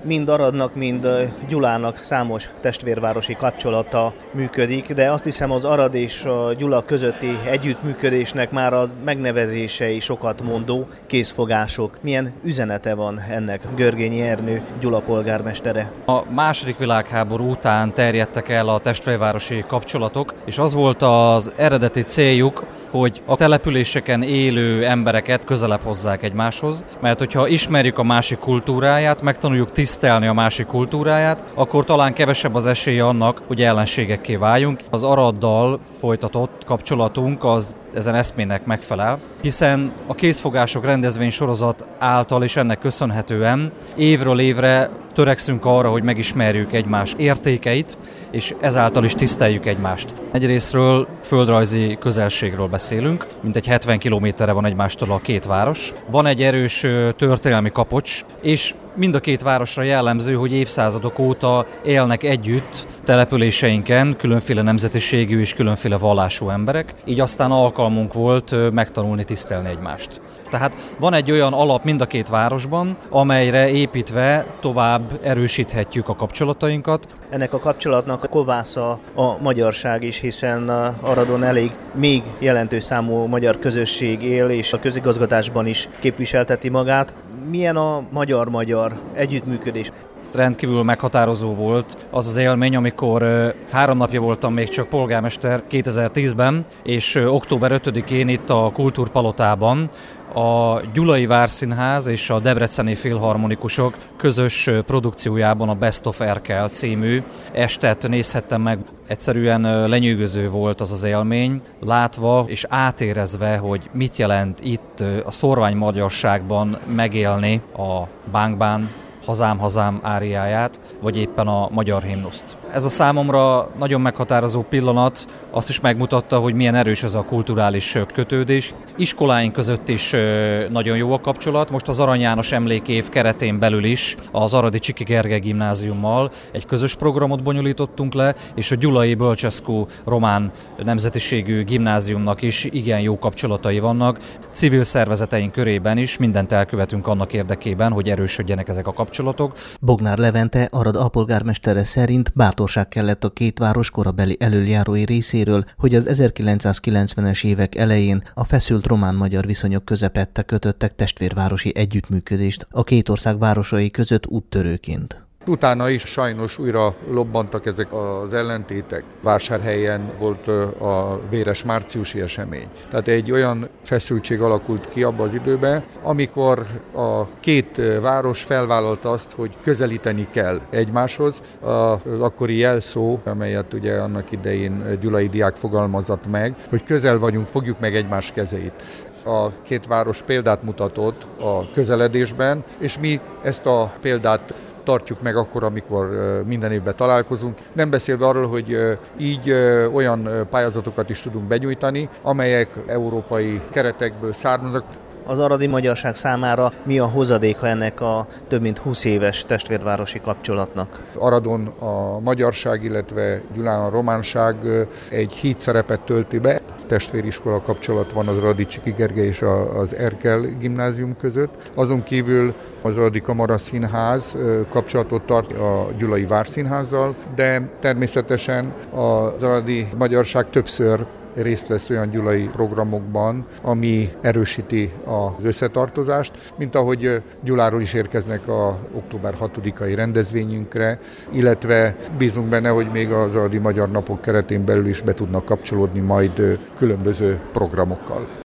Mind Aradnak, mind Gyulának számos testvérvárosi kapcsolata működik, de azt hiszem az Arad és a Gyula közötti együttműködésnek már a megnevezései sokat mondó, kézfogások. Milyen üzenete van ennek? Görgényi Ernő, Gyula polgármestere. A második világháború után terjedtek el a testvérvárosi kapcsolatok, és az volt az eredeti céljuk, hogy a településeken élő embereket közelebb hozzák egymáshoz, mert hogyha ismerjük a másik kultúráját, megtanuljuk tisztelni a másik kultúráját, akkor talán kevesebb az esélye annak, hogy ellenségekké váljunk. Az Araddal folytatott kapcsolatunk az ezen eszmének megfelel, hiszen a kézfogások rendezvénysorozat által és ennek köszönhetően évről évre törekszünk arra, hogy megismerjük egymás értékeit, és ezáltal is tiszteljük egymást. Egyrészről földrajzi közelségről beszélünk, mintegy 70 kilométerre van egymástól a két város. Van egy erős történelmi kapocs, és mind a két városra jellemző, hogy évszázadok óta élnek együtt településeinken különféle nemzetiségű és különféle vallású emberek, így aztán alkalmunk volt megtanulni tisztelni egymást. Tehát van egy olyan alap mind a két városban, amelyre építve tovább erősíthetjük a kapcsolatainkat. Ennek a kapcsolatnak kovásza a magyarság is, hiszen Aradon elég még jelentős számú magyar közösség él, és a közigazgatásban is képviselteti magát. Milyen a magyar-magyar együttműködés? Rendkívül meghatározó volt az az élmény, amikor 3 napja voltam még csak polgármester 2010-ben, és október 5-én itt a Kultúrpalotában a Gyulai Várszínház és a Debreceni Filharmonikusok közös produkciójában a Best of Erkel című estet nézhettem meg. Egyszerűen lenyűgöző volt az az élmény, látva és átérezve, hogy mit jelent itt a szórvány magyarságban megélni a bánkbán Hazám, hazám áriáját, vagy éppen a magyar himnuszt. Ez a számomra nagyon meghatározó pillanat azt is megmutatta, hogy milyen erős ez a kulturális kötődés. Iskoláink között is nagyon jó a kapcsolat. Most az Arany János Emlékév keretén belül is az Aradi Csiki Gergely Gimnáziummal egy közös programot bonyolítottunk le, és a Gyulai Bölcseszkó román nemzetiségű gimnáziumnak is igen jó kapcsolatai vannak. Civil szervezeteink körében is mindent elkövetünk annak érdekében, hogy erősödjenek ezek a kapcsolatok. Bognár Levente, Arad alpolgármestere szerint bátorság kellett a két város korabeli elöljárói részéről, hogy az 1990-es évek elején a feszült román-magyar viszonyok közepette kötöttek testvérvárosi együttműködést a két ország városai között úttörőként. Utána is sajnos újra lobbantak ezek az ellentétek. Vásárhelyen volt a véres márciusi esemény. Tehát egy olyan feszültség alakult ki abban az időben, amikor a két város felvállalta azt, hogy közelíteni kell egymáshoz. Az akkori jelszó, amelyet ugye annak idején gyulai diák fogalmazott meg, hogy közel vagyunk, fogjuk meg egymás kezeit. A két város példát mutatott a közeledésben, és mi ezt a példát tartjuk meg akkor, amikor minden évben találkozunk. Nem beszélve arról, hogy így olyan pályázatokat is tudunk benyújtani, amelyek európai keretekből származnak. Az aradi magyarság számára mi a hozadéka ennek a több mint 20 éves testvérvárosi kapcsolatnak? Aradon a magyarság, illetve Gyulán a románság egy híd szerepet tölti be. Testvériskola kapcsolat van az Aradi Csiki Gergely és az Erkel gimnázium között. Azon kívül az Aradi Kamaraszínház kapcsolatot tart a Gyulai Várszínházzal, de természetesen az aradi magyarság többször részt vesz olyan gyulai programokban, ami erősíti az összetartozást, mint ahogy Gyuláról is érkeznek a október 6-ai rendezvényünkre, illetve bízunk benne, hogy még az Aradi Magyar Napok keretén belül is be tudnak kapcsolódni majd különböző programokkal.